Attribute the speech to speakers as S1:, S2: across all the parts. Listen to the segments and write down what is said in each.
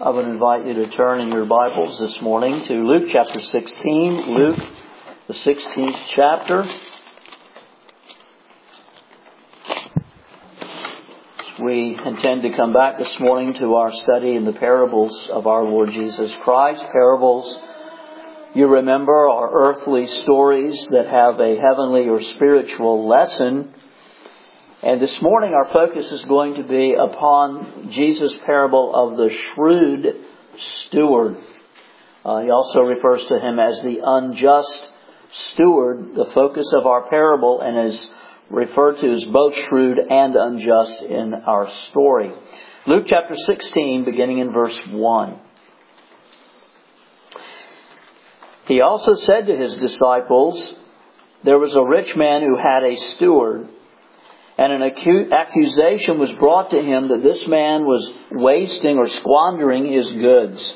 S1: I would invite you to turn in your Bibles this morning to Luke chapter 16. Luke, the 16th chapter. We intend to come back this morning to our study in the parables of our Lord Jesus Christ. Parables, you remember, are earthly stories that have a heavenly or spiritual lesson. And this morning our focus is going to be upon Jesus' parable of the shrewd steward. He also refers to him as the unjust steward, the focus of our parable, and is referred to as both shrewd and unjust in our story. Luke chapter 16, beginning in verse 1. He also said to his disciples, "There was a rich man who had a steward, and an accusation was brought to him that this man was wasting or squandering his goods.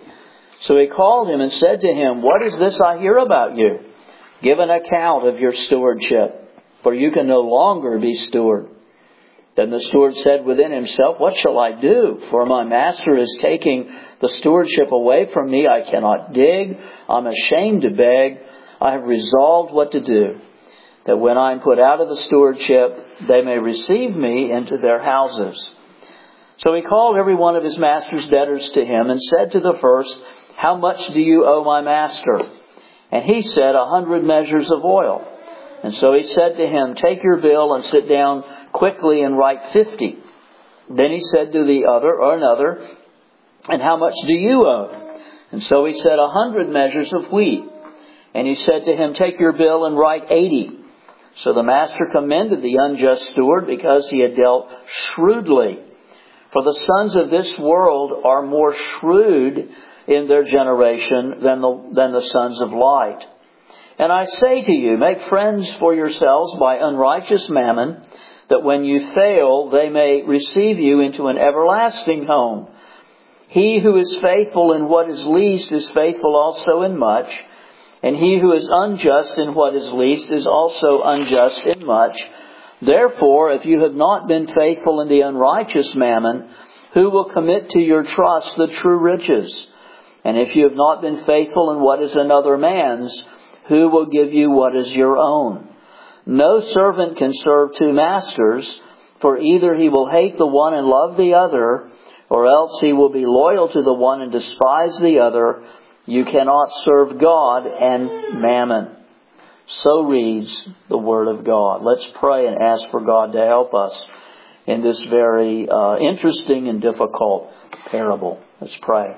S1: So he called him and said to him, 'What is this I hear about you? Give an account of your stewardship, for you can no longer be steward.' Then the steward said within himself, 'What shall I do? For my master is taking the stewardship away from me. I cannot dig. I'm ashamed to beg. I have resolved what to do, that when I am put out of the stewardship, they may receive me into their houses.' So he called every one of his master's debtors to him and said to the first, 'How much do you owe my master?' And he said, 100 measures of oil. And so he said to him, 'Take your bill and sit down quickly and write 50. Then he said to the other or another, 'And how much do you owe?' And so he said, 100 measures of wheat. And he said to him, 'Take your bill and write 80. So the master commended the unjust steward because he had dealt shrewdly. For the sons of this world are more shrewd in their generation than the sons of light. And I say to you, make friends for yourselves by unrighteous mammon, that when you fail, they may receive you into an everlasting home. He who is faithful in what is least is faithful also in much. And he who is unjust in what is least is also unjust in much. Therefore, if you have not been faithful in the unrighteous mammon, who will commit to your trust the true riches? And if you have not been faithful in what is another man's, who will give you what is your own? No servant can serve two masters, for either he will hate the one and love the other, or else he will be loyal to the one and despise the other. You cannot serve God and mammon." So reads the Word of God. Let's pray and ask for God to help us in this very interesting and difficult parable. Let's pray.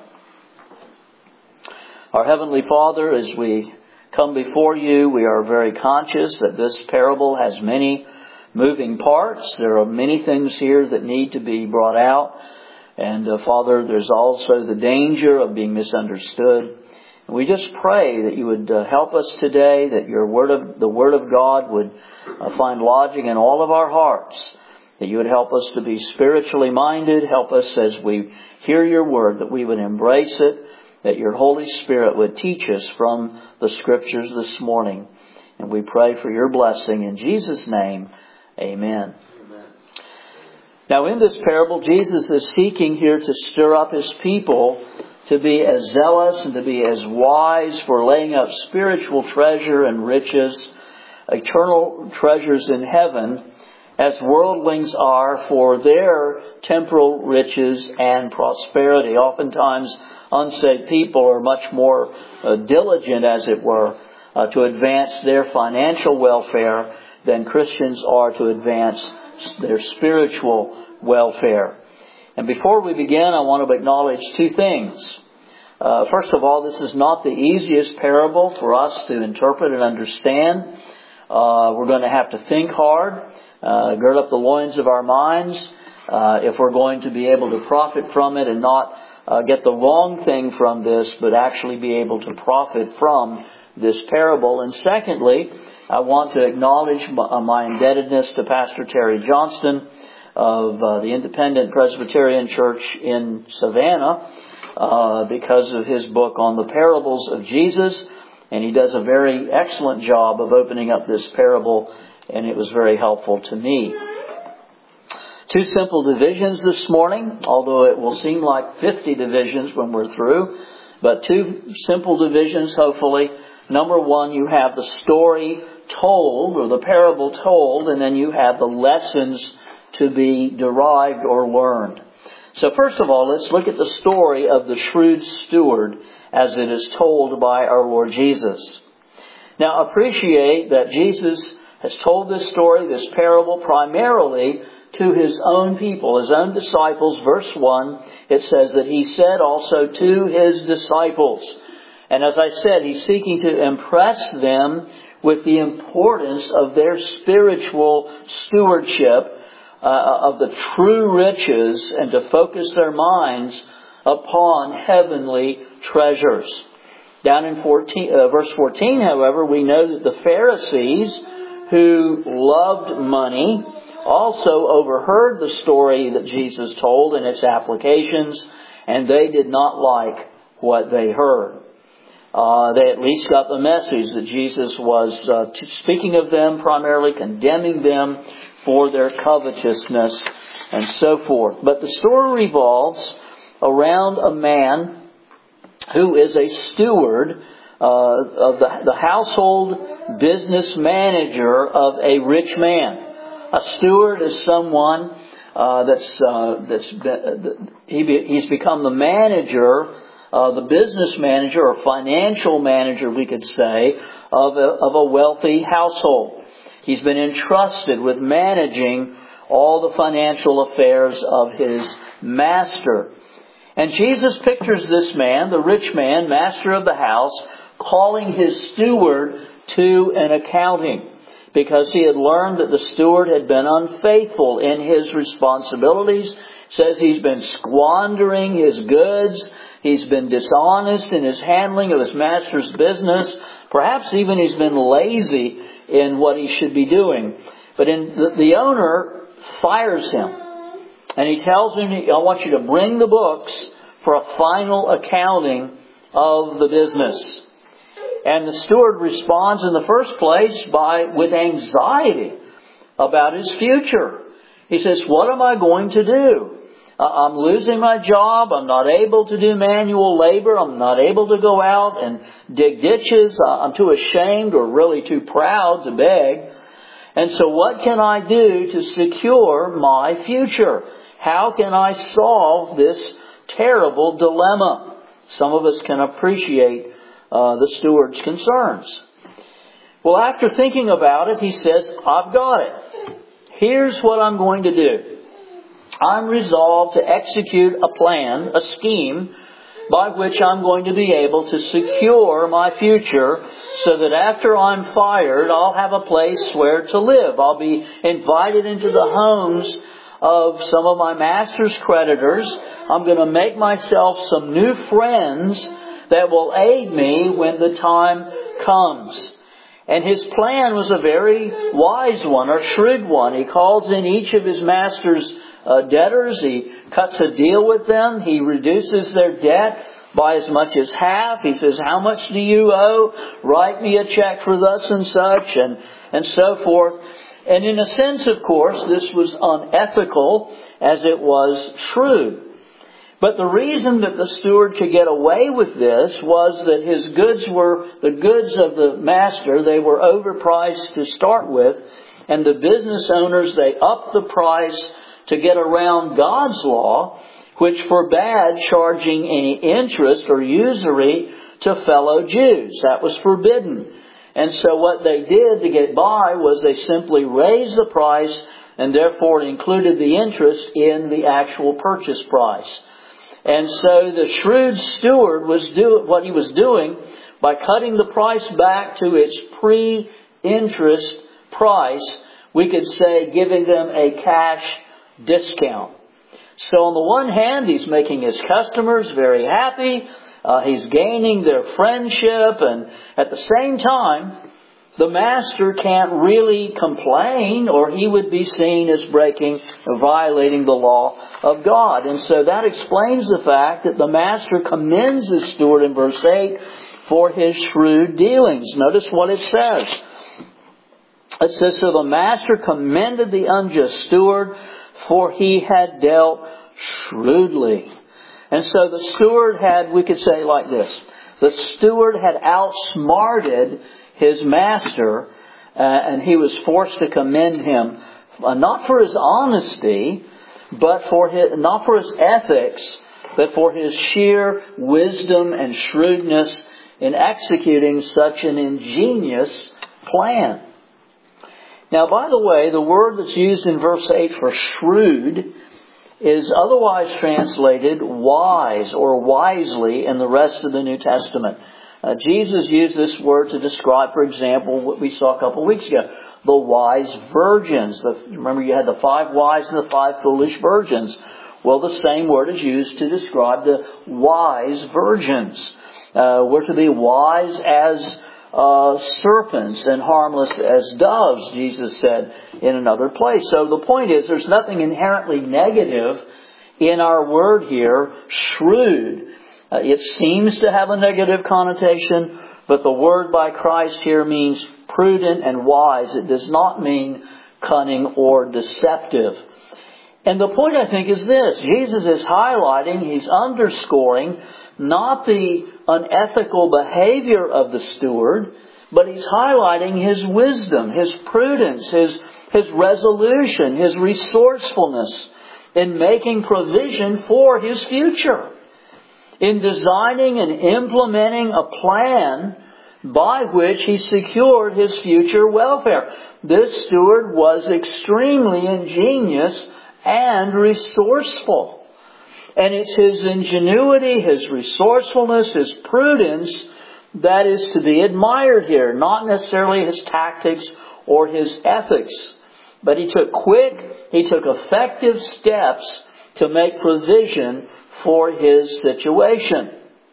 S1: Our Heavenly Father, as we come before you, we are very conscious that this parable has many moving parts. There are many things here that need to be brought out. And Father, there's also the danger of being misunderstood. And we just pray that you would help us today, that the Word of God would find lodging in all of our hearts, that you would help us to be spiritually minded. Help us as we hear your Word, that we would embrace it, that your Holy Spirit would teach us from the Scriptures this morning. And we pray for your blessing in Jesus' name. Amen. Now in this parable, Jesus is seeking here to stir up his people to be as zealous and to be as wise for laying up spiritual treasure and riches, eternal treasures in heaven, as worldlings are for their temporal riches and prosperity. Oftentimes, unsaved people are much more diligent, as it were, to advance their financial welfare than Christians are to advance their spiritual welfare. And before we begin, I want to acknowledge two things. First of all, this is not the easiest parable for us to interpret and understand. We're going to have to think hard, gird up the loins of our minds, if we're going to be able to profit from it and not get the wrong thing from this, but actually be able to profit from this parable. And secondly, I want to acknowledge my indebtedness to Pastor Terry Johnston of the Independent Presbyterian Church in Savannah because of his book on the parables of Jesus. And he does a very excellent job of opening up this parable, and it was very helpful to me. 2 simple divisions this morning, although it will seem like 50 divisions when we're through. But 2 simple divisions, hopefully. Number 1, you have the story told, or the parable told, and then you have the lessons to be derived or learned. So first of all, let's look at the story of the shrewd steward as it is told by our Lord Jesus. Now appreciate that Jesus has told this story, this parable, primarily to His own people, His own disciples. Verse 1, it says that He said also to His disciples. And as I said, He's seeking to impress them with the importance of their spiritual stewardship of the true riches, and to focus their minds upon heavenly treasures. Down in verse 14, however, we know that the Pharisees, who loved money, also overheard the story that Jesus told and its applications, and they did not like what they heard. They at least got the message that Jesus was speaking of them, primarily condemning them for their covetousness and so forth. But the story revolves around a man who is a steward of the household business manager of a rich man. A steward is someone he's become the manager, the business manager or financial manager, we could say, of a wealthy household. He's been entrusted with managing all the financial affairs of his master. And Jesus pictures this man, the rich man, master of the house, calling his steward to an accounting, because he had learned that the steward had been unfaithful in his responsibilities. It says he's been squandering his goods. He's been dishonest in his handling of his master's business. Perhaps even he's been lazy in what he should be doing. But the owner fires him. And he tells him, I want you to bring the books for a final accounting of the business. And the steward responds in the first place with anxiety about his future. He says, what am I going to do? I'm losing my job. I'm not able to do manual labor. I'm not able to go out and dig ditches. I'm too ashamed or really too proud to beg. And so what can I do to secure my future? How can I solve this terrible dilemma? Some of us can appreciate the steward's concerns. Well, after thinking about it, he says, I've got it. Here's what I'm going to do. I'm resolved to execute a plan, a scheme, by which I'm going to be able to secure my future so that after I'm fired, I'll have a place where to live. I'll be invited into the homes of some of my master's creditors. I'm going to make myself some new friends that will aid me when the time comes. And his plan was a very wise one, or shrewd one. He calls in each of his master's debtors. He cuts a deal with them. He reduces their debt by as much as half. He says, how much do you owe? Write me a check for thus and such, and so forth. And in a sense, of course, this was unethical as it was shrewd. But the reason that the steward could get away with this was that his goods were the goods of the master. They were overpriced to start with. And the business owners, they upped the price to get around God's law, which forbade charging any interest or usury to fellow Jews. That was forbidden. And so what they did to get by was they simply raised the price, and therefore it included the interest in the actual purchase price. And so the shrewd steward was what he was doing by cutting the price back to its pre-interest price. We could say giving them a cash discount. So on the one hand, he's making his customers very happy. He's gaining their friendship, and at the same time, the master can't really complain, or he would be seen as violating the law of God. And so that explains the fact that the master commends his steward in verse 8 for his shrewd dealings. Notice what it says. It says, so the master commended the unjust steward for he had dealt shrewdly. And so the steward had, we could say like this, the steward had outsmarted his master, and he was forced to commend him, not for his honesty, but not for his ethics, but for his sheer wisdom and shrewdness in executing such an ingenious plan. Now, by the way, the word that's used in verse 8 for shrewd is otherwise translated wise or wisely in the rest of the New Testament. Jesus used this word to describe, for example, what we saw a couple of weeks ago, the wise virgins. Remember, you had the 5 wise and the 5 foolish virgins. Well, the same word is used to describe the wise virgins. We're to be wise as serpents and harmless as doves, Jesus said in another place. So the point is, there's nothing inherently negative in our word here, shrewd. It seems to have a negative connotation, but the word by Christ here means prudent and wise. It does not mean cunning or deceptive. And the point, I think, is this. Jesus is highlighting, he's underscoring, not the unethical behavior of the steward, but he's highlighting his wisdom, his prudence, his resolution, his resourcefulness in making provision for his future, in designing and implementing a plan by which he secured his future welfare. This steward was extremely ingenious and resourceful. And it's his ingenuity, his resourcefulness, his prudence that is to be admired here. Not necessarily his tactics or his ethics. But he took effective steps to make provision for his situation.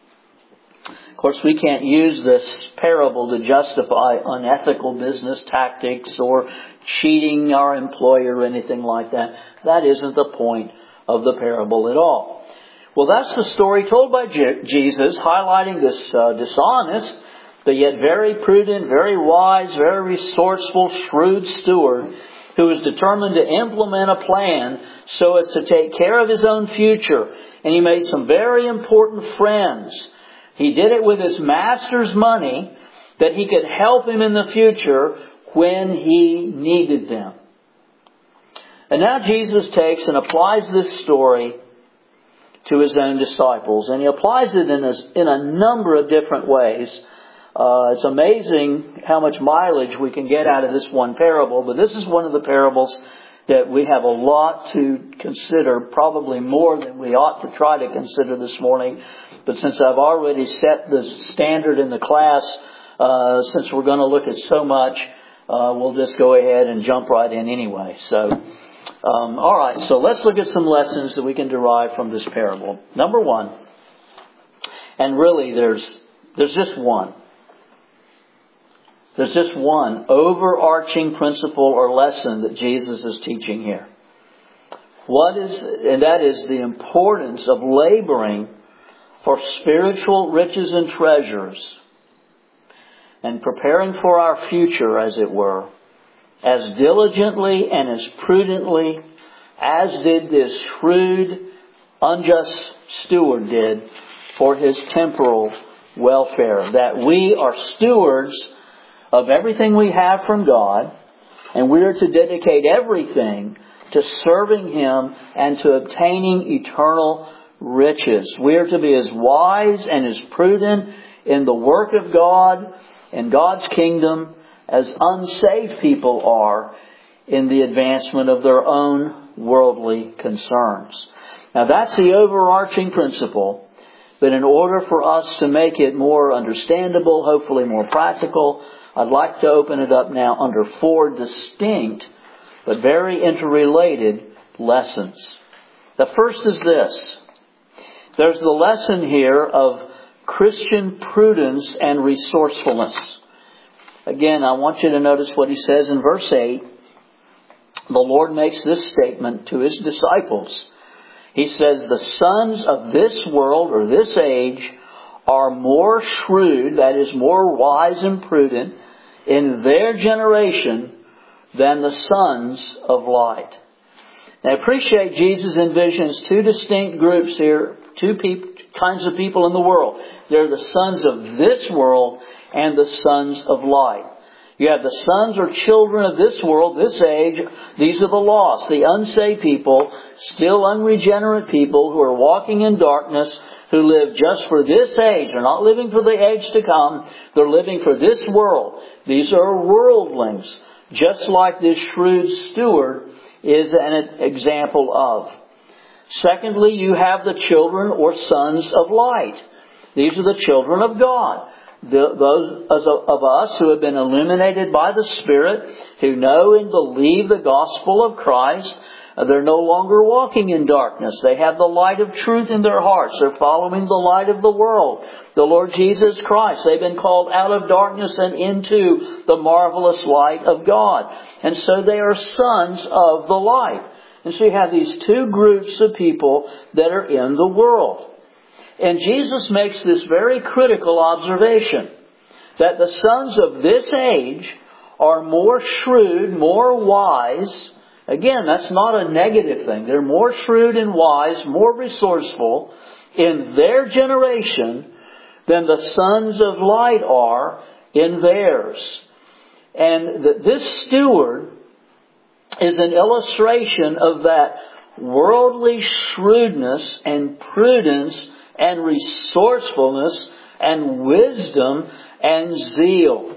S1: Of course, we can't use this parable to justify unethical business tactics or cheating our employer or anything like that. That isn't the point of the parable at all. Well, that's the story told by Jesus, highlighting this dishonest, but yet very prudent, very wise, very resourceful, shrewd steward who was determined to implement a plan so as to take care of his own future. And he made some very important friends. He did it with his master's money that he could help him in the future when he needed them. And now Jesus takes and applies this story to his own disciples. And he applies it in a number of different ways. It's amazing how much mileage we can get out of this one parable. But this is one of the parables that we have a lot to consider, probably more than we ought to try to consider this morning. But since I've already set the standard in the class, since we're going to look at so much, we'll just go ahead and jump right in anyway. So, all right, so let's look at some lessons that we can derive from this parable. Number one, and really there's just one. There's just one overarching principle or lesson that Jesus is teaching here. And that is the importance of laboring for spiritual riches and treasures and preparing for our future, as it were, as diligently and as prudently as did this shrewd, unjust steward did for his temporal welfare. That we are stewards of everything we have from God, and we are to dedicate everything to serving Him and to obtaining eternal riches. We are to be as wise and as prudent in the work of God and God's kingdom as unsaved people are in the advancement of their own worldly concerns. Now that's the overarching principle, but in order for us to make it more understandable, hopefully more practical, I'd like to open it up now under 4 distinct but very interrelated lessons. The first is this. There's the lesson here of Christian prudence and resourcefulness. Again, I want you to notice what he says in verse 8. The Lord makes this statement to His disciples. He says, the sons of this world or this age are more shrewd, that is more wise and prudent in their generation than the sons of light. Now appreciate Jesus envisions two distinct groups here, kinds of people in the world. They're the sons of this world and the sons of light. You have the sons or children of this world, this age. These are the lost, the unsaved people, still unregenerate people who are walking in darkness, who live just for this age. They're not living for the age to come. They're living for this world. These are worldlings, just like this shrewd steward is an example of. Secondly, you have the children or sons of light. These are the children of God. Those of us who have been illuminated by the Spirit, who know and believe the gospel of Christ, they're no longer walking in darkness. They have the light of truth in their hearts. They're following the light of the world, the Lord Jesus Christ. They've been called out of darkness and into the marvelous light of God. And so they are sons of the light. And so you have these two groups of people that are in the world. And Jesus makes this very critical observation, that the sons of this age are more shrewd, more wise. Again, that's not a negative thing. They're more shrewd and wise, more resourceful in their generation than the sons of light are in theirs. And this steward is an illustration of that worldly shrewdness and prudence and resourcefulness and wisdom and zeal.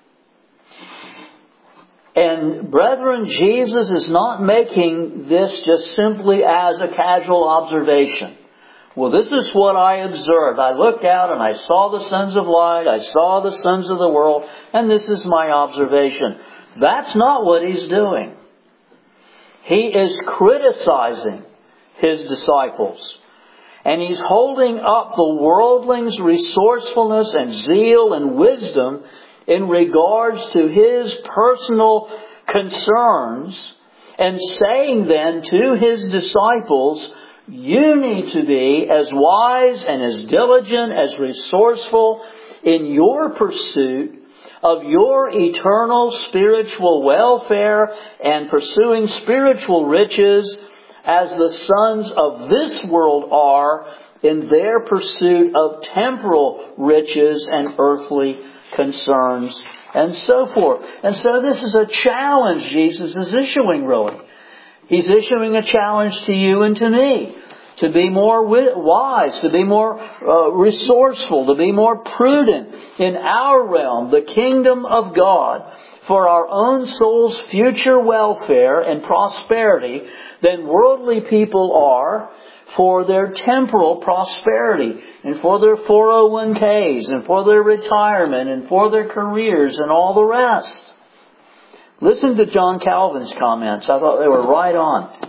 S1: And brethren, Jesus is not making this just simply as a casual observation. Well, this is what I observed. I looked out and I saw the sons of light, I saw the sons of the world, and this is my observation. That's not what He's doing. He is criticizing His disciples. And He's holding up the worldling's resourcefulness and zeal and wisdom in regards to His personal concerns, and saying then to His disciples, you need to be as wise and as diligent, as resourceful in your pursuit of your eternal spiritual welfare and pursuing spiritual riches as the sons of this world are in their pursuit of temporal riches and earthly concerns and so forth. And so this is a challenge Jesus is issuing, really. He's issuing a challenge to you and to me to be more wise, to be more resourceful, to be more prudent in our realm, the kingdom of God, for our own soul's future welfare and prosperity than worldly people are for their temporal prosperity and for their 401ks and for their retirement and for their careers and all the rest. Listen to John Calvin's comments. I thought they were right on.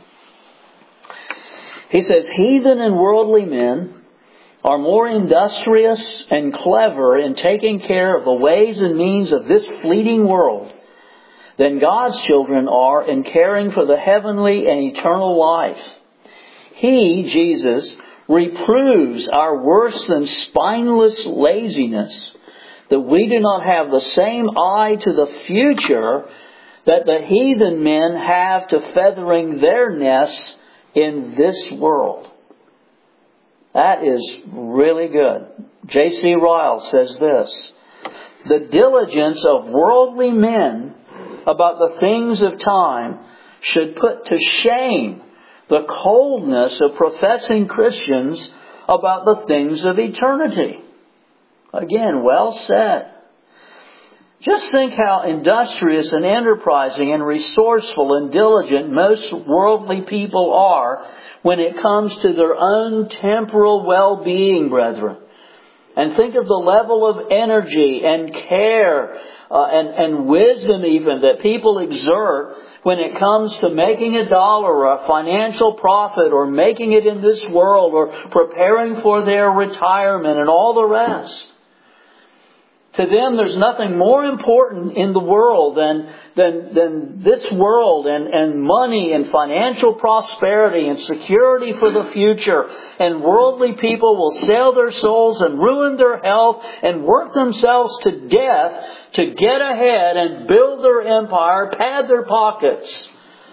S1: He says, heathen and worldly men are more industrious and clever in taking care of the ways and means of this fleeting world than God's children are in caring for the heavenly and eternal life. He, Jesus, reproves our worse than spineless laziness, that we do not have the same eye to the future that the heathen men have to feathering their nests in this world. That is really good. J.C. Ryle says this: the diligence of worldly men about the things of time should put to shame the coldness of professing Christians about the things of eternity. Again, well said. Just think how industrious and enterprising and resourceful and diligent most worldly people are when it comes to their own temporal well-being, brethren. And think of the level of energy and care and wisdom even that people exert when it comes to making a dollar or a financial profit or making it in this world or preparing for their retirement and all the rest. To them, there's nothing more important in the world than this world and money and financial prosperity and security for the future. And worldly people will sell their souls and ruin their health and work themselves to death to get ahead and build their empire, pad their pockets.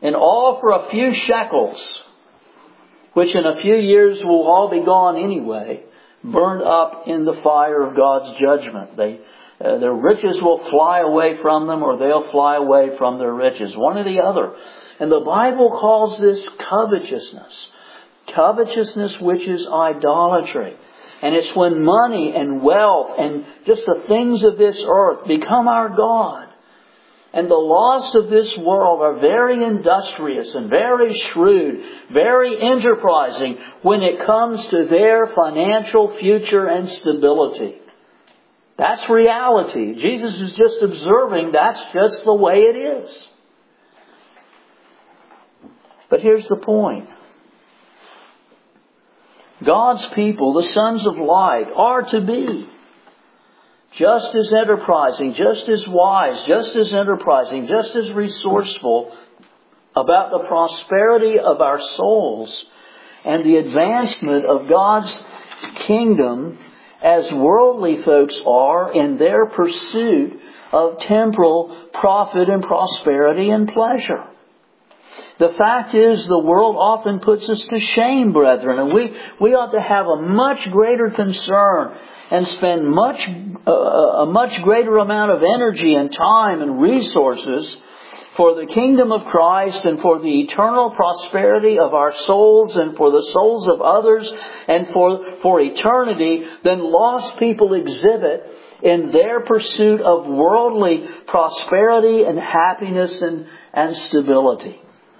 S1: and all for a few shekels, which in a few years will all be gone anyway, burned up in the fire of God's judgment. Their riches will fly away from them, or they'll fly away from their riches. One or the other. And the Bible calls this covetousness. Covetousness, which is idolatry. And it's when money and wealth and just the things of this earth become our God. And the lost of this world are very industrious and very shrewd, very enterprising when it comes to their financial future and stability. That's reality. Jesus is just observing that's just the way it is. But here's the point. God's people, the sons of light, are to be just as enterprising, just as wise, just as enterprising, just as resourceful about the prosperity of our souls and the advancement of God's kingdom as worldly folks are in their pursuit of temporal profit and prosperity and pleasure. The fact is, the world often puts us to shame, brethren, and we ought to have a much greater concern and spend a much greater amount of energy and time and resources for the kingdom of Christ and for the eternal prosperity of our souls and for the souls of others and for eternity than lost people exhibit in their pursuit of worldly prosperity and happiness and stability.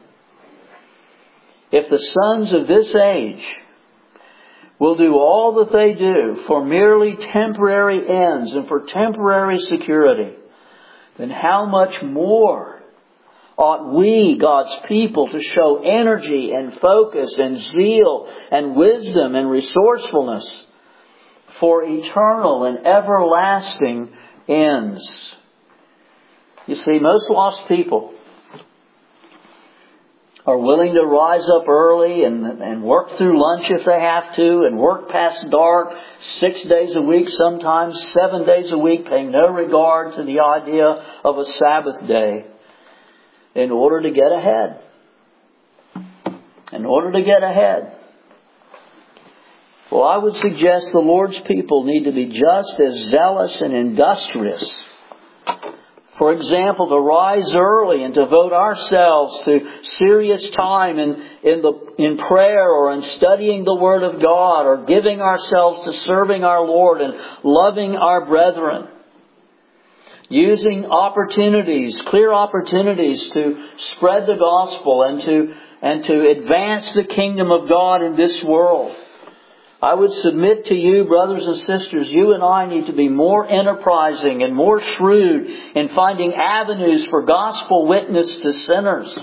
S1: If the sons of this age will do all that they do for merely temporary ends and for temporary security, then how much more ought we, God's people, to show energy and focus and zeal and wisdom and resourcefulness for eternal and everlasting ends? You see, most lost people are willing to rise up early and work through lunch if they have to, and work past dark 6 days a week, sometimes 7 days a week, paying no regard to the idea of a Sabbath day in order to get ahead. In order to get ahead. Well, I would suggest the Lord's people need to be just as zealous and industrious. For example, to rise early and devote ourselves to serious time in prayer or in studying the Word of God or giving ourselves to serving our Lord and loving our brethren. Using opportunities, clear opportunities to spread the gospel and to advance the kingdom of God in this world. I would submit to you, brothers and sisters, you and I need to be more enterprising and more shrewd in finding avenues for gospel witness to sinners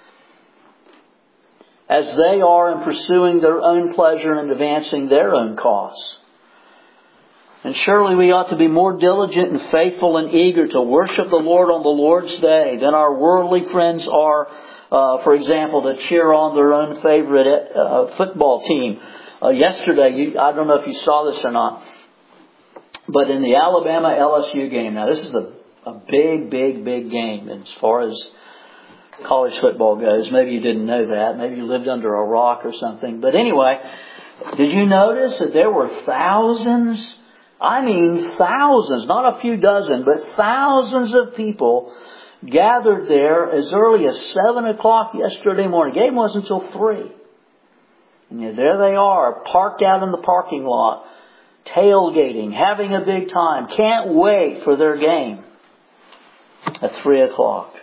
S1: as they are in pursuing their own pleasure and advancing their own cause. And surely we ought to be more diligent and faithful and eager to worship the Lord on the Lord's Day than our worldly friends are, for example, to cheer on their own favorite football team. Yesterday, I don't know if you saw this or not, but in the Alabama-LSU game, now this is a big game as far as college football goes. Maybe you didn't know that. Maybe you lived under a rock or something. But anyway, did you notice that there were thousands, not a few dozen, but thousands of people gathered there as early as 7 o'clock yesterday morning. The game wasn't until 3. And there they are, parked out in the parking lot, tailgating, having a big time. Can't wait for their game at 3 o'clock.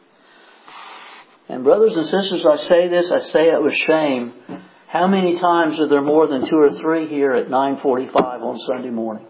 S1: And brothers and sisters, I say it with shame. How many times are there more than 2 or 3 here at 9:45 on Sunday morning?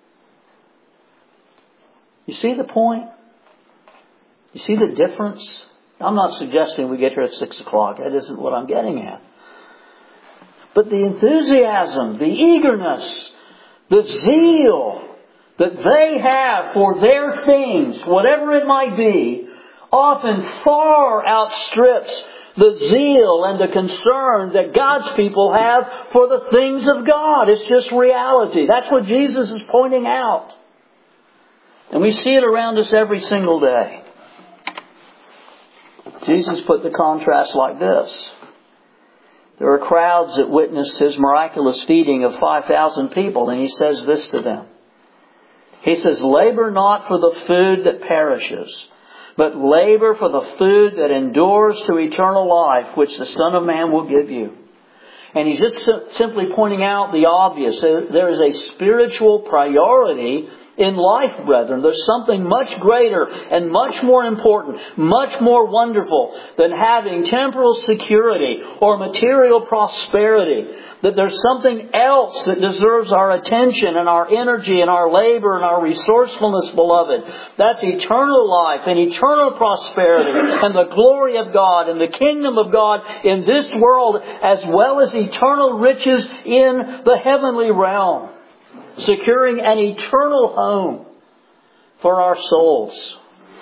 S1: You see the point? You see the difference? I'm not suggesting we get here at 6 o'clock. That isn't what I'm getting at. But the enthusiasm, the eagerness, the zeal that they have for their things, whatever it might be, often far outstrips the zeal and the concern that God's people have for the things of God. It's just reality. That's what Jesus is pointing out. And we see it around us every single day. Jesus put the contrast like this. There were crowds that witnessed His miraculous feeding of 5,000 people, and He says this to them. He says, "Labor not for the food that perishes, but labor for the food that endures to eternal life, which the Son of Man will give you." And He's just simply pointing out the obvious. There is a spiritual priority in life, brethren. There's something much greater and much more important, much more wonderful than having temporal security or material prosperity. That there's something else that deserves our attention and our energy and our labor and our resourcefulness, beloved. That's eternal life and eternal prosperity and the glory of God and the kingdom of God in this world, as well as eternal riches in the heavenly realm. Securing an eternal home for our souls.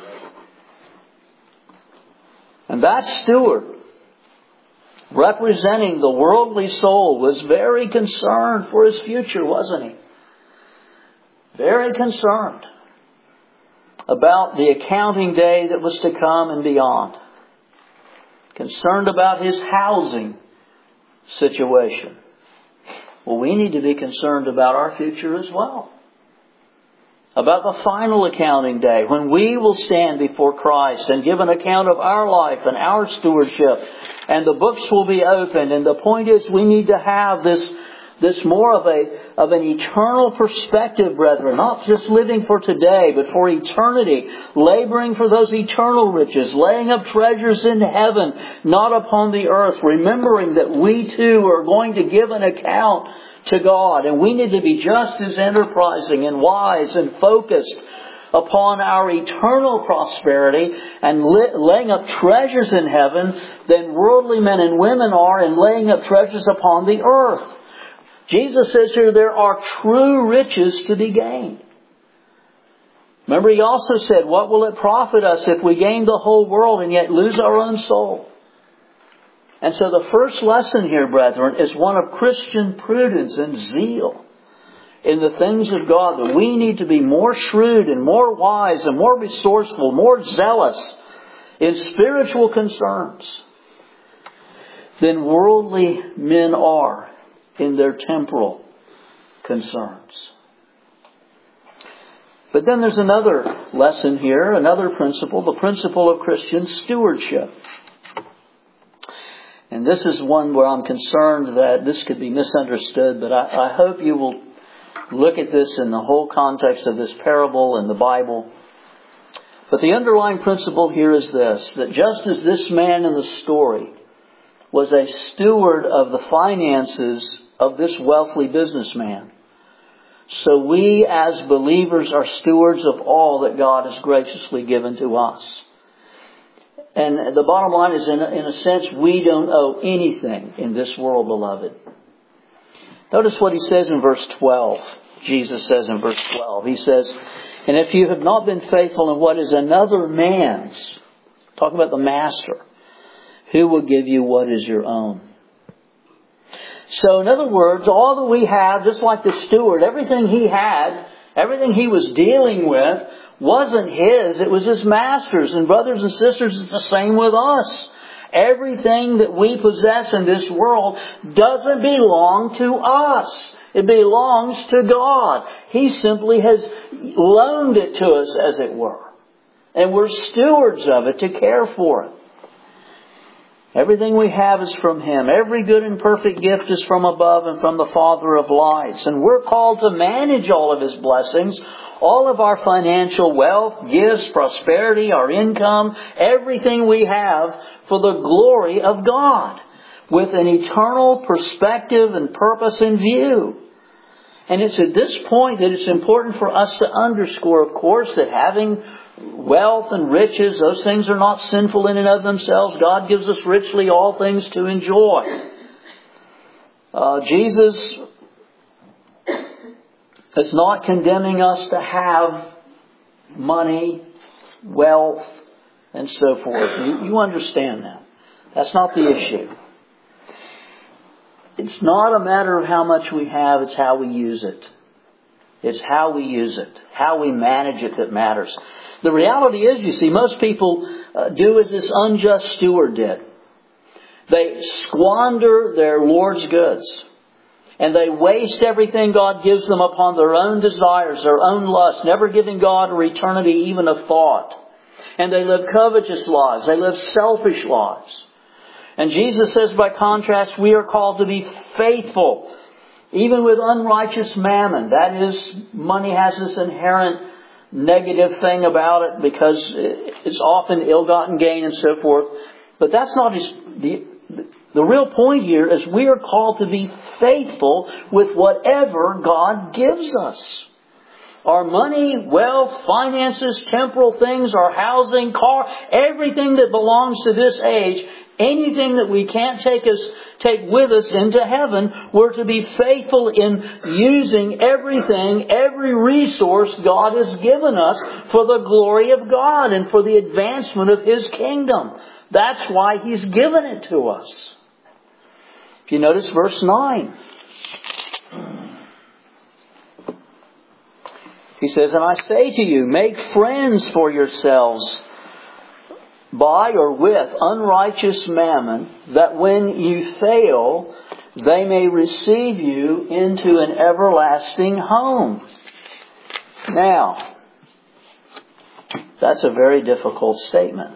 S1: And that steward, representing the worldly soul, was very concerned for his future, wasn't he? Very concerned about the accounting day that was to come and beyond. Concerned about his housing situation. Well, we need to be concerned about our future as well. About the final accounting day, when we will stand before Christ and give an account of our life and our stewardship, and the books will be opened. And the point is, we need to have this more of an eternal perspective, brethren. Not just living for today, but for eternity. Laboring for those eternal riches. Laying up treasures in heaven, not upon the earth. Remembering that we too are going to give an account to God. And we need to be just as enterprising and wise and focused upon our eternal prosperity and laying up treasures in heaven than worldly men and women are in laying up treasures upon the earth. Jesus says here there are true riches to be gained. Remember, He also said, "What will it profit us if we gain the whole world and yet lose our own soul?" And so the first lesson here, brethren, is one of Christian prudence and zeal in the things of God. That we need to be more shrewd and more wise and more resourceful, more zealous in spiritual concerns than worldly men are in their temporal concerns. But then there's another lesson here, another principle, the principle of Christian stewardship. And this is one where I'm concerned that this could be misunderstood, but I hope you will look at this in the whole context of this parable in the Bible. But the underlying principle here is this, that just as this man in the story was a steward of the finances of this wealthy businessman, so we as believers are stewards of all that God has graciously given to us. And the bottom line is, in a sense, we don't owe anything in this world, beloved. Notice what He says in verse 12. Jesus says in verse 12. He says, "And if you have not been faithful in what is another man's," talking about the master, "who will give you what is your own?" So in other words, all that we have, just like the steward, everything he had, everything he was dealing with, wasn't his, it was his master's. And brothers and sisters, it's the same with us. Everything that we possess in this world doesn't belong to us. It belongs to God. He simply has loaned it to us, as it were. And we're stewards of it to care for it. Everything we have is from Him. Every good and perfect gift is from above and from the Father of lights. And we're called to manage all of His blessings, all of our financial wealth, gifts, prosperity, our income, everything we have for the glory of God, with an eternal perspective and purpose in view. And it's at this point that it's important for us to underscore, of course, that having wealth and riches, those things are not sinful in and of themselves. God gives us richly all things to enjoy. Jesus is not condemning us to have money, wealth, and so forth. You understand that. That's not the issue. It's not a matter of how much we have, it's how we use it. It's how we use it, how we manage it that matters. The reality is, you see, most people do as this unjust steward did. They squander their Lord's goods. And they waste everything God gives them upon their own desires, their own lusts, never giving God or eternity even a thought. And they live covetous lives. They live selfish lives. And Jesus says, by contrast, we are called to be faithful, even with unrighteous mammon. That is, money has this inherent negative thing about it because it's often ill-gotten gain and so forth. But that's not the real point here is we are called to be faithful with whatever God gives us. Our money, wealth, finances, temporal things, our housing, car, everything that belongs to this age, anything that we can't take with us into heaven, we're to be faithful in using everything, every resource God has given us for the glory of God and for the advancement of His kingdom. That's why He's given it to us. If you notice verse 9. He says, and I say to you, make friends for yourselves by or with unrighteous mammon, that when you fail, they may receive you into an everlasting home. Now, that's a very difficult statement.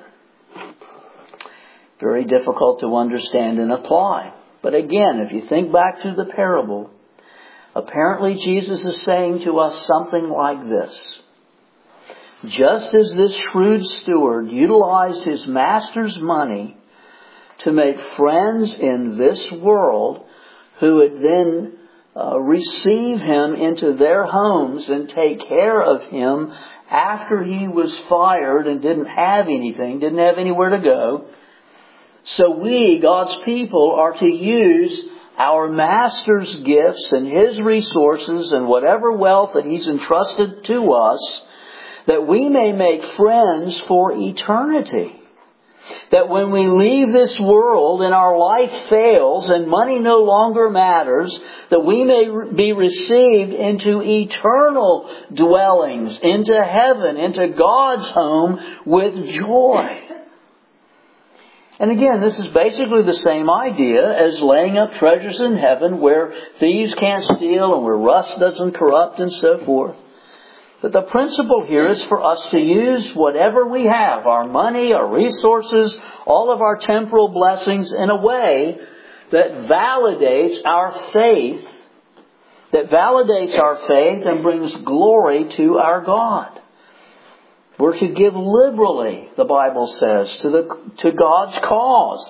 S1: Very difficult to understand and apply. But again, if you think back to the parable, apparently Jesus is saying to us something like this. Just as this shrewd steward utilized his master's money to make friends in this world who would then receive him into their homes and take care of him after he was fired and didn't have anything, didn't have anywhere to go. So we, God's people, are to use our Master's gifts and His resources and whatever wealth that He's entrusted to us, that we may make friends for eternity. That when we leave this world and our life fails and money no longer matters, that we may be received into eternal dwellings, into heaven, into God's home with joy. And again, this is basically the same idea as laying up treasures in heaven where thieves can't steal and where rust doesn't corrupt and so forth. But the principle here is for us to use whatever we have, our money, our resources, all of our temporal blessings in a way that validates our faith, and brings glory to our God. We're to give liberally, the Bible says, to God's cause.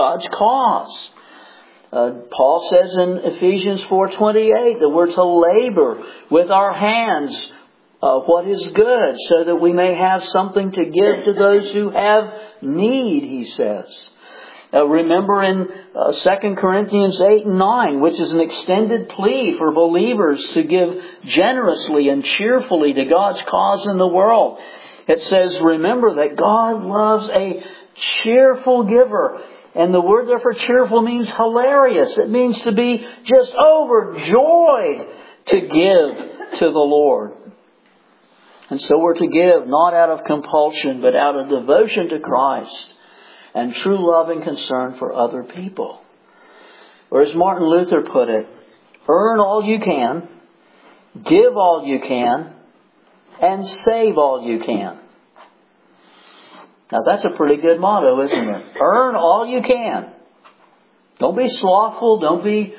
S1: Paul says in Ephesians 4:28 that we're to labor with our hands what is good, so that we may have something to give to those who have need, he says. Remember in 2 Corinthians 8 and 9, which is an extended plea for believers to give generously and cheerfully to God's cause in the world. It says, remember that God loves a cheerful giver. And the word there for cheerful means hilarious. It means to be just overjoyed to give to the Lord. And so we're to give not out of compulsion, but out of devotion to Christ and true love and concern for other people. Or as Martin Luther put it, earn all you can, give all you can, and save all you can. Now that's a pretty good motto, isn't it? Earn all you can. Don't be slothful. Don't be,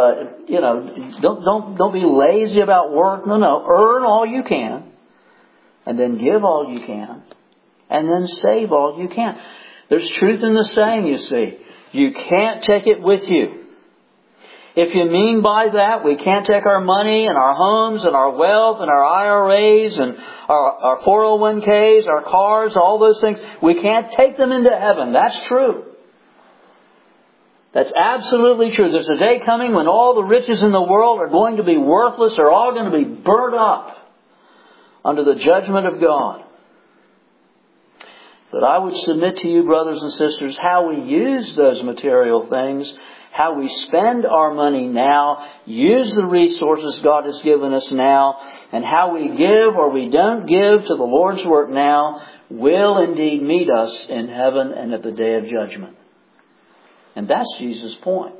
S1: don't be lazy about work. No. Earn all you can, and then give all you can, and then save all you can. There's truth in the saying, you see. You can't take it with you. If you mean by that, we can't take our money and our homes and our wealth and our IRAs and our 401ks, our cars, all those things, we can't take them into heaven. That's true. That's absolutely true. There's a day coming when all the riches in the world are going to be worthless. They're all going to be burnt up under the judgment of God. But I would submit to you, brothers and sisters, how we use those material things, how we spend our money now, use the resources God has given us now, and how we give or we don't give to the Lord's work now will indeed meet us in heaven and at the day of judgment. And that's Jesus' point.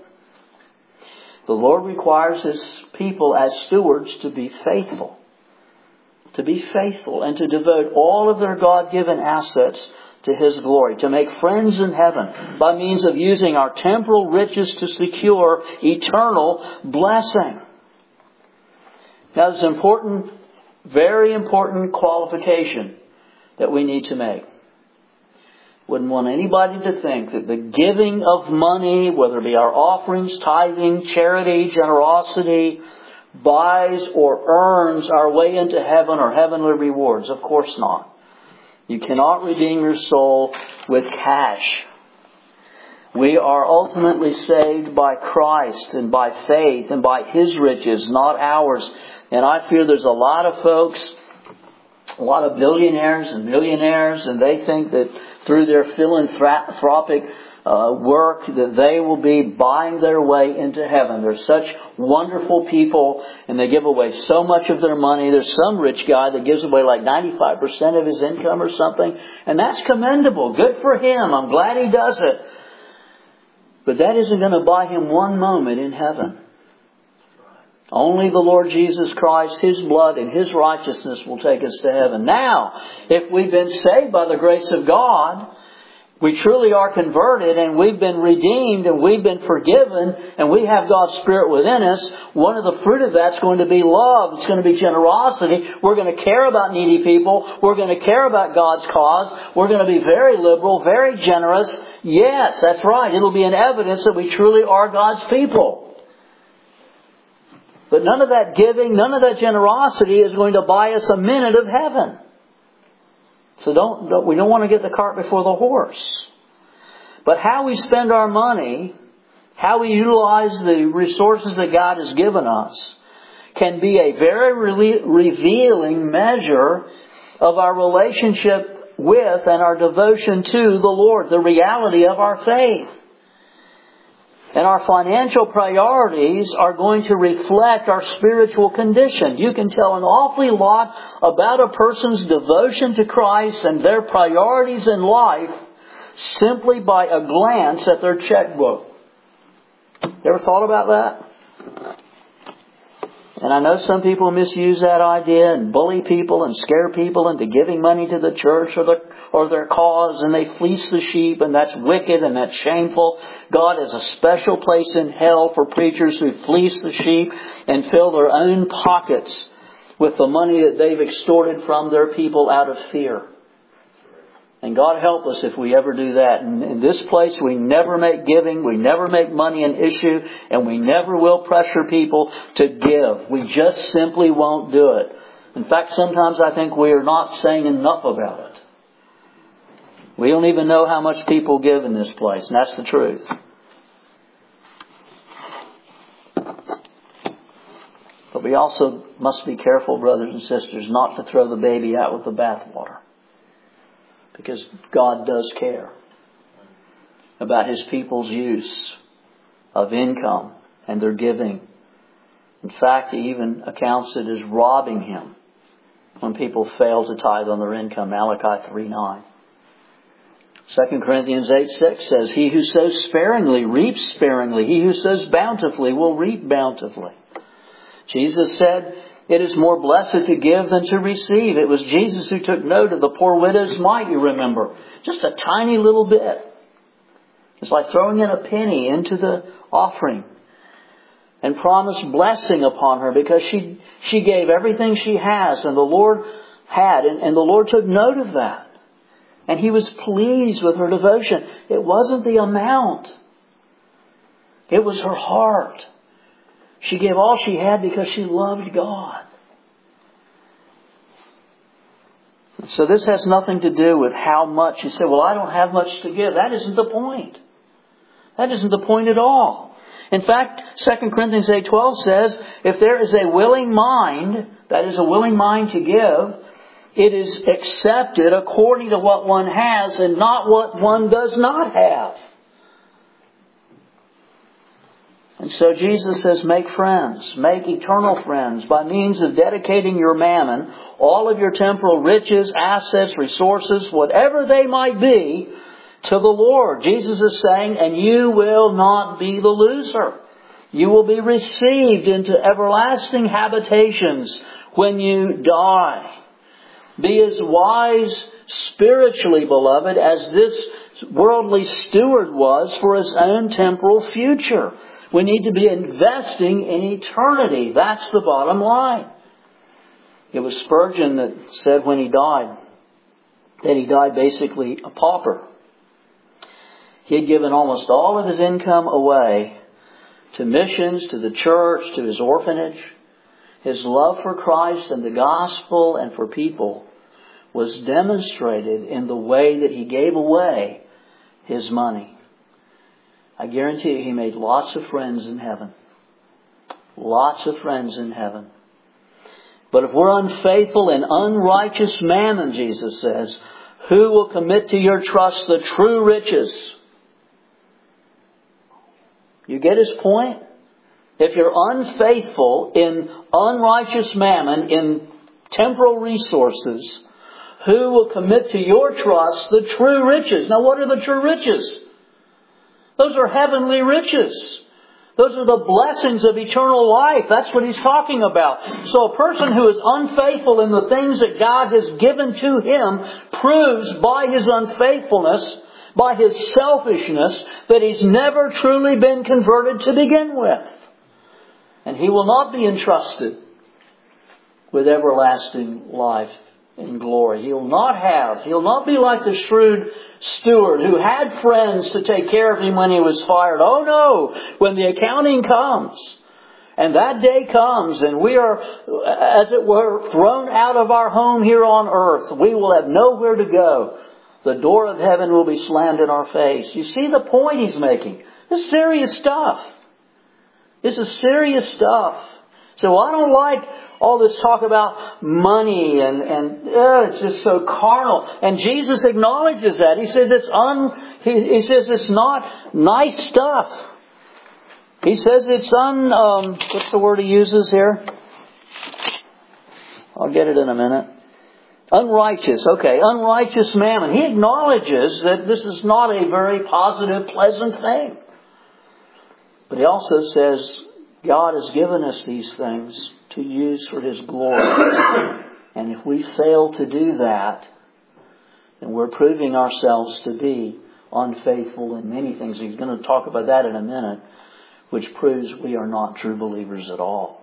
S1: The Lord requires His people as stewards to be faithful. To be faithful and to devote all of their God-given assets to His glory. To make friends in heaven by means of using our temporal riches to secure eternal blessing. Now there's an important, very important qualification that we need to make. Wouldn't want anybody to think that the giving of money, whether it be our offerings, tithing, charity, generosity, buys or earns our way into heaven or heavenly rewards. Of course not. You cannot redeem your soul with cash. We are ultimately saved by Christ and by faith and by His riches, not ours. And I fear there's a lot of folks, a lot of billionaires and millionaires, and they think that through their philanthropic work that they will be buying their way into heaven. They're such wonderful people and they give away so much of their money. There's some rich guy that gives away like 95% of his income or something. And that's commendable. Good for him. I'm glad he does it. But that isn't going to buy him one moment in heaven. Only the Lord Jesus Christ, His blood and His righteousness will take us to heaven. Now, if we've been saved by the grace of God, we truly are converted and we've been redeemed and we've been forgiven and we have God's Spirit within us. One of the fruit of that's going to be love. It's going to be generosity. We're going to care about needy people. We're going to care about God's cause. We're going to be very liberal, very generous. Yes, that's right. It'll be an evidence that we truly are God's people. But none of that giving, none of that generosity is going to buy us a minute of heaven. So we don't want to get the cart before the horse. But how we spend our money, how we utilize the resources that God has given us, can be a very revealing measure of our relationship with and our devotion to the Lord, the reality of our faith. And our financial priorities are going to reflect our spiritual condition. You can tell an awfully lot about a person's devotion to Christ and their priorities in life simply by a glance at their checkbook. You ever thought about that? And I know some people misuse that idea and bully people and scare people into giving money to the church or their cause, and they fleece the sheep, and that's wicked and that's shameful. God has a special place in hell for preachers who fleece the sheep and fill their own pockets with the money that they've extorted from their people out of fear. And God help us if we ever do that. And in this place, we never make giving, we never make money an issue, and we never will pressure people to give. We just simply won't do it. In fact, sometimes I think we are not saying enough about it. We don't even know how much people give in this place, and that's the truth. But we also must be careful, brothers and sisters, not to throw the baby out with the bathwater. Because God does care about His people's use of income and their giving. In fact, He even accounts it as robbing Him when people fail to tithe on their income. Malachi 3:9. 2 Corinthians 8:6 says, "He who sows sparingly reaps sparingly. He who sows bountifully will reap bountifully." Jesus said, "It is more blessed to give than to receive." It was Jesus who took note of the poor widow's mite, you remember. Just a tiny little bit. It's like throwing in a penny into the offering. And promised blessing upon her because she gave everything she has and the Lord had. And the Lord took note of that. And He was pleased with her devotion. It wasn't the amount. It was her heart. She gave all she had because she loved God. So this has nothing to do with how much. You say, well, I don't have much to give. That isn't the point. That isn't the point at all. In fact, 2 Corinthians 8:12 says, if there is a willing mind, that is a willing mind to give, It is accepted according to what one has and not what one does not have. And so Jesus says, make friends, make eternal friends by means of dedicating your mammon, all of your temporal riches, assets, resources, whatever they might be, to the Lord. Jesus is saying, and you will not be the loser. You will be received into everlasting habitations when you die. Be as wise spiritually, beloved, as this worldly steward was for his own temporal future. We need to be investing in eternity. That's the bottom line. It was Spurgeon that said when he died, that he died basically a pauper. He had given almost all of his income away to missions, to the church, to his orphanage. His love for Christ and the gospel and for people was demonstrated in the way that he gave away his money. I guarantee you he made lots of friends in heaven. Lots of friends in heaven. But if we're unfaithful in unrighteous mammon, Jesus says, who will commit to your trust the true riches? You get his point? If you're unfaithful in unrighteous mammon, in temporal resources, who will commit to your trust the true riches? Now, what are the true riches? Those are heavenly riches. Those are the blessings of eternal life. That's what he's talking about. So a person who is unfaithful in the things that God has given to him proves by his unfaithfulness, by his selfishness, that he's never truly been converted to begin with. And he will not be entrusted with everlasting life in glory. He'll not be like the shrewd steward who had friends to take care of him when he was fired. Oh no! When the accounting comes, and that day comes, and we are, as it were, thrown out of our home here on earth, we will have nowhere to go. The door of heaven will be slammed in our face. You see the point he's making? This is serious stuff. This is serious stuff. So I don't like all this talk about money and it's just so carnal. And Jesus acknowledges that. He says he says it's not nice stuff. He says it's what's the word he uses here? I'll get it in a minute. Unrighteous. Okay, unrighteous mammon. He acknowledges that this is not a very positive, pleasant thing. But he also says God has given us these things to use for His glory. And if we fail to do that, then we're proving ourselves to be unfaithful in many things. He's going to talk about that in a minute, which proves we are not true believers at all.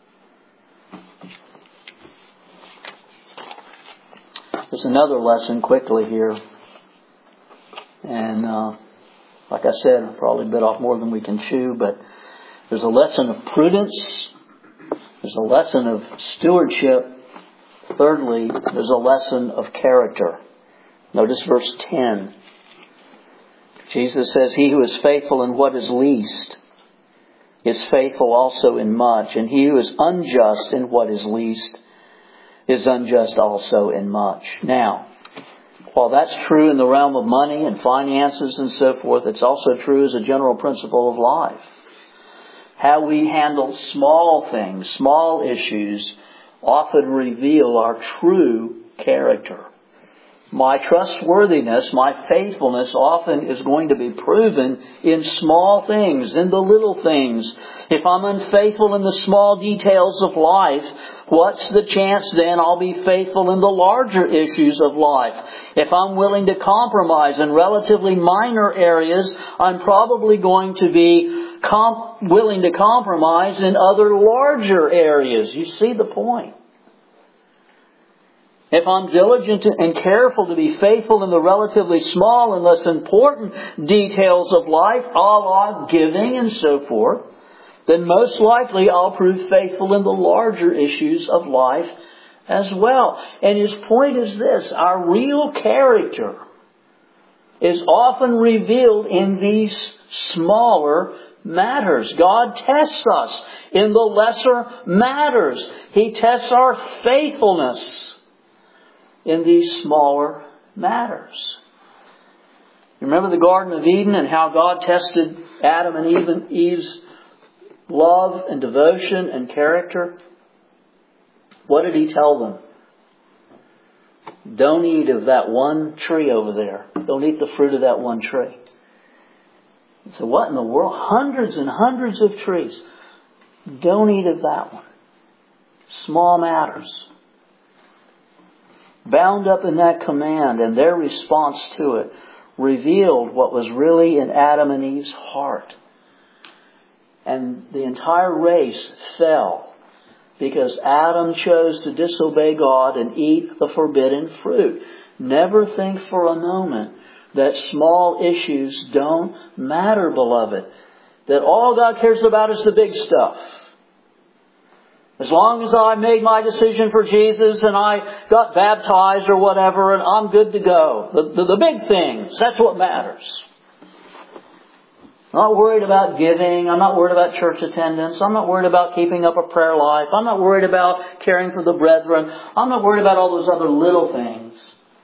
S1: There's another lesson quickly here. And like I said, I probably bit off more than we can chew, but there's a lesson of prudence. There's a lesson of stewardship. Thirdly, there's a lesson of character. Notice verse 10. Jesus says, "He who is faithful in what is least is faithful also in much. And he who is unjust in what is least is unjust also in much." Now, while that's true in the realm of money and finances and so forth, it's also true as a general principle of life. How we handle small things, small issues, often reveal our true character. My trustworthiness, my faithfulness often is going to be proven in small things, in the little things. If I'm unfaithful in the small details of life, what's the chance then I'll be faithful in the larger issues of life? If I'm willing to compromise in relatively minor areas, I'm probably going to be willing to compromise in other larger areas. You see the point? If I'm diligent and careful to be faithful in the relatively small and less important details of life, a la giving and so forth, then most likely I'll prove faithful in the larger issues of life as well. And his point is this: our real character is often revealed in these smaller matters. God tests us in the lesser matters. He tests our faithfulness. in these smaller matters. You remember the Garden of Eden and how God tested Adam and Eve's love and devotion and character? What did He tell them? Don't eat of that one tree over there. Don't eat the fruit of that one tree. So what in the world? Hundreds and hundreds of trees. Don't eat of that one. Small matters. Bound up in that command and their response to it revealed what was really in Adam and Eve's heart. And the entire race fell because Adam chose to disobey God and eat the forbidden fruit. Never think for a moment that small issues don't matter, beloved. That all God cares about is the big stuff. As long as I made my decision for Jesus and I got baptized or whatever and I'm good to go. The big things, that's what matters. I'm not worried about giving. I'm not worried about church attendance. I'm not worried about keeping up a prayer life. I'm not worried about caring for the brethren. I'm not worried about all those other little things.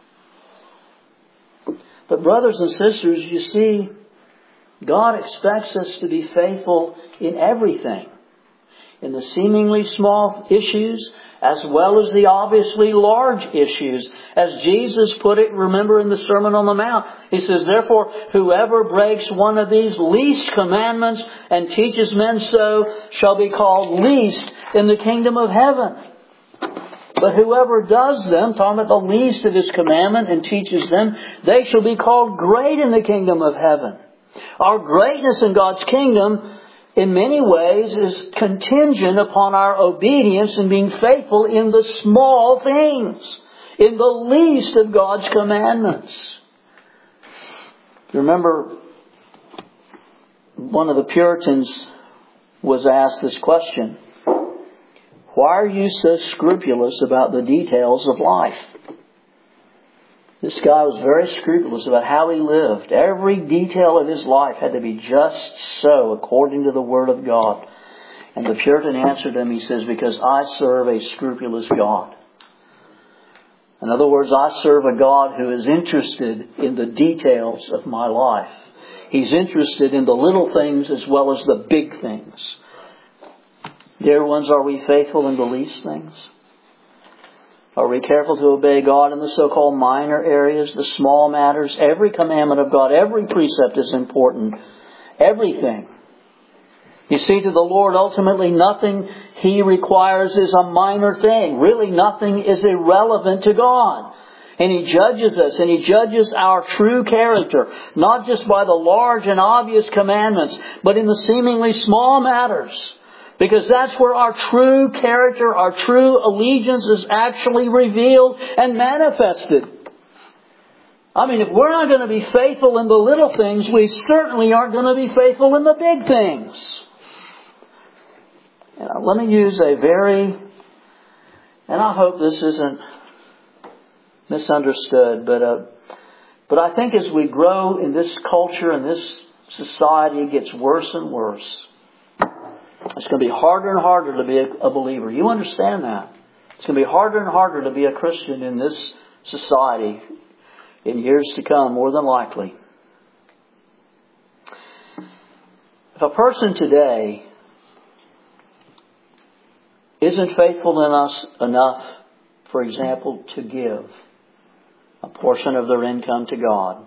S1: But brothers and sisters, you see, God expects us to be faithful in everything. In the seemingly small issues as well as the obviously large issues. As Jesus put it, remember in the Sermon on the Mount, He says, therefore, whoever breaks one of these least commandments and teaches men so shall be called least in the kingdom of heaven. But whoever does them, talking about the least of His commandment and teaches them, they shall be called great in the kingdom of heaven. Our greatness in God's kingdom in many ways is contingent upon our obedience and being faithful in the small things, in the least of God's commandments. You remember one of the Puritans was asked this question: why are you so scrupulous about the details of life? This guy was very scrupulous about how he lived. Every detail of his life had to be just so, according to the Word of God. And the Puritan answered him, he says, because I serve a scrupulous God. In other words, I serve a God who is interested in the details of my life. He's interested in the little things as well as the big things. Dear ones, are we faithful in the least things? Are we careful to obey God in the so-called minor areas, the small matters? Every commandment of God, every precept is important. Everything. You see, to the Lord, ultimately nothing He requires is a minor thing. Really, nothing is irrelevant to God. And He judges us, and He judges our true character, not just by the large and obvious commandments, but in the seemingly small matters. Because that's where our true character, our true allegiance is actually revealed and manifested. I mean, if we're not going to be faithful in the little things, we certainly aren't going to be faithful in the big things. Let me use and I hope this isn't misunderstood, but I think as we grow in this culture and this society, it gets worse and worse. It's going to be harder and harder to be a believer. You understand that. It's going to be harder and harder to be a Christian in this society in years to come, more than likely. If a person today isn't faithful enough, for example, to give a portion of their income to God,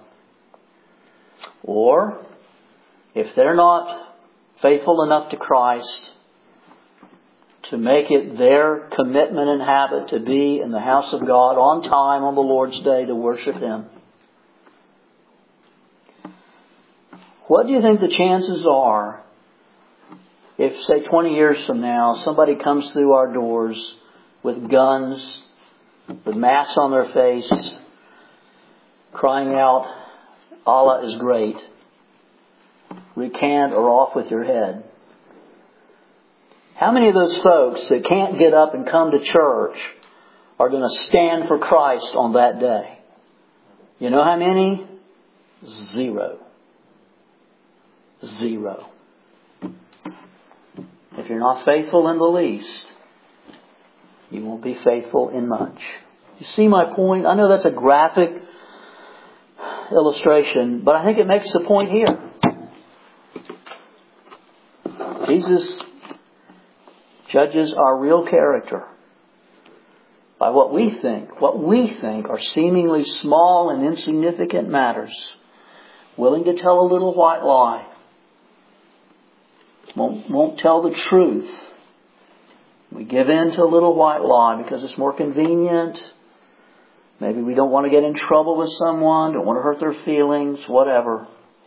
S1: or if they're not faithful enough to Christ to make it their commitment and habit to be in the house of God on time on the Lord's Day to worship Him, what do you think the chances are if, say, 20 years from now, somebody comes through our doors with guns, with masks on their face, crying out, Allah is great, recant or off with your head? How many of those folks that can't get up and come to church are going to stand for Christ on that day? You know how many? 0. 0. If you're not faithful in the least, you won't be faithful in much. You see my point? I know that's a graphic illustration, but I think it makes the point here. Jesus judges our real character by what we think are seemingly small and insignificant matters. Willing to tell a little white lie. Won't tell the truth. We give in to a little white lie because it's more convenient. Maybe we don't want to get in trouble with someone, don't want to hurt their feelings, whatever.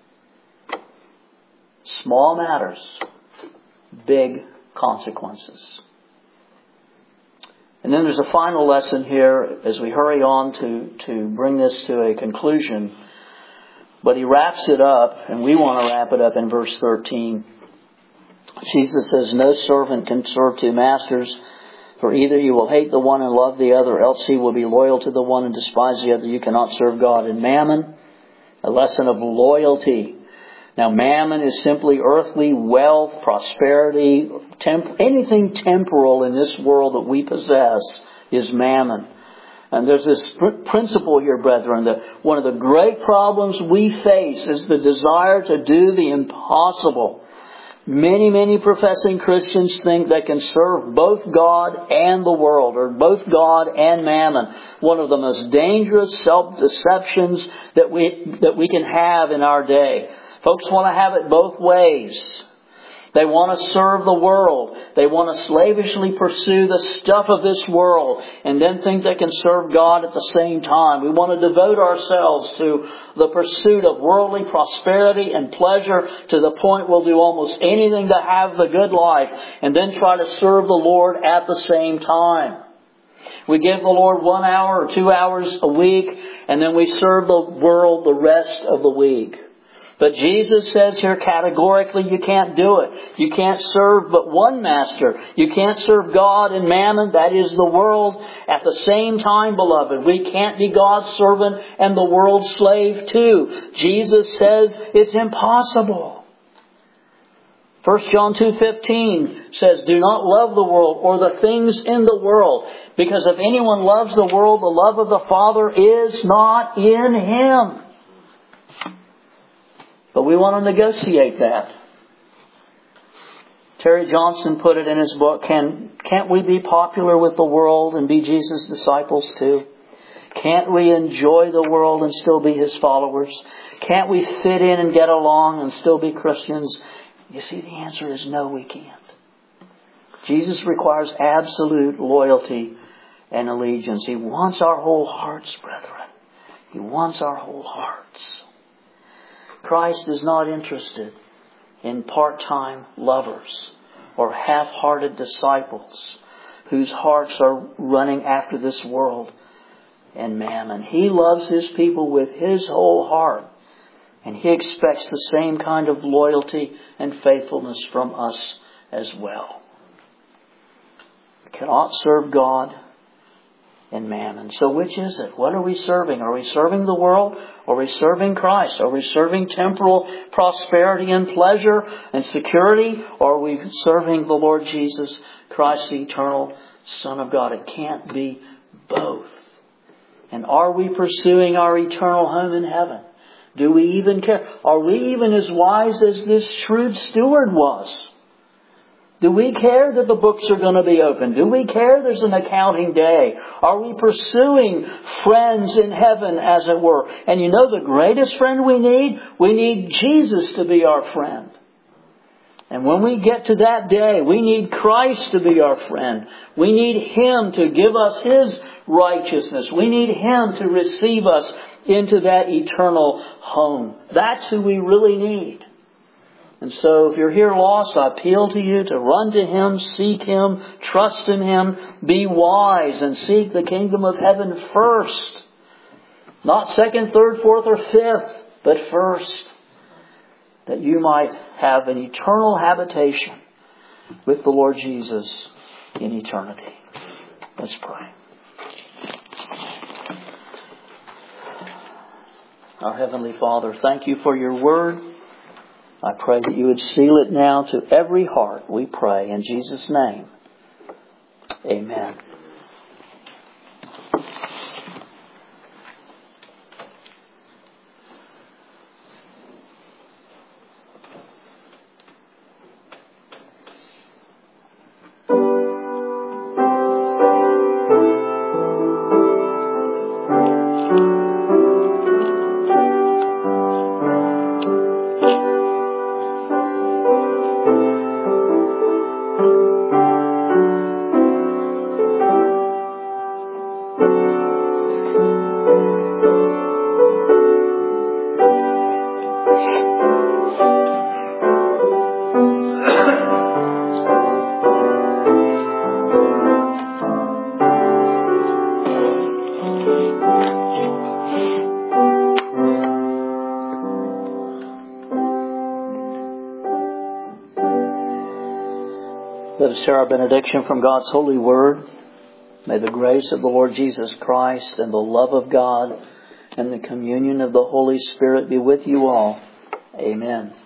S1: Small matters, big consequences. And then there's a final lesson here as we hurry on to bring this to a conclusion. But he wraps it up, and we want to wrap it up in verse 13. Jesus says, "No servant can serve two masters, for either he will hate the one and love the other, else he will be loyal to the one and despise the other. You cannot serve God and mammon." A lesson of loyalty. Now, mammon is simply earthly wealth, prosperity, anything temporal in this world that we possess is mammon. And there's this principle here, brethren, that one of the great problems we face is the desire to do the impossible. Many professing Christians think they can serve both God and the world, or both God and mammon. One of the most dangerous self-deceptions that we can have in our day. Folks want to have it both ways. They want to serve the world. They want to slavishly pursue the stuff of this world and then think they can serve God at the same time. We want to devote ourselves to the pursuit of worldly prosperity and pleasure to the point we'll do almost anything to have the good life and then try to serve the Lord at the same time. We give the Lord 1 hour or 2 hours a week and then we serve the world the rest of the week. But Jesus says here categorically you can't do it. You can't serve but one master. You can't serve God and mammon, that is the world, at the same time, beloved. We can't be God's servant and the world's slave too. Jesus says it's impossible. 1 John 2:15 says, "Do not love the world or the things in the world, because if anyone loves the world, the love of the Father is not in him." But we want to negotiate that. Terry Johnson put it in his book, can't we be popular with the world and be Jesus' disciples too? Can't we enjoy the world and still be His followers? Can't we fit in and get along and still be Christians? You see, the answer is no, we can't. Jesus requires absolute loyalty and allegiance. He wants our whole hearts, brethren. He wants our whole hearts. Christ is not interested in part-time lovers or half-hearted disciples whose hearts are running after this world and mammon. He loves His people with His whole heart, and He expects the same kind of loyalty and faithfulness from us as well. We cannot serve God and mammon. So which is it? What are we serving? Are we serving the world? Or are we serving Christ? Are we serving temporal prosperity and pleasure and security? Or are we serving the Lord Jesus Christ, the eternal Son of God? It can't be both. And are we pursuing our eternal home in heaven? Do we even care? Are we even as wise as this shrewd steward was? Do we care that the books are going to be open? Do we care there's an accounting day? Are we pursuing friends in heaven, as it were? And you know the greatest friend we need? We need Jesus to be our friend. And when we get to that day, we need Christ to be our friend. We need Him to give us His righteousness. We need Him to receive us into that eternal home. That's who we really need. And so if you're here lost, I appeal to you to run to Him, seek Him, trust in Him, be wise and seek the kingdom of heaven first. Not second, third, fourth, or fifth, but first. That you might have an eternal habitation with the Lord Jesus in eternity. Let's pray. Our Heavenly Father, thank You for Your Word. I pray that You would seal it now to every heart, we pray. In Jesus' name, amen. Let us share our benediction from God's holy word. May the grace of the Lord Jesus Christ and the love of God and the communion of the Holy Spirit be with you all. Amen.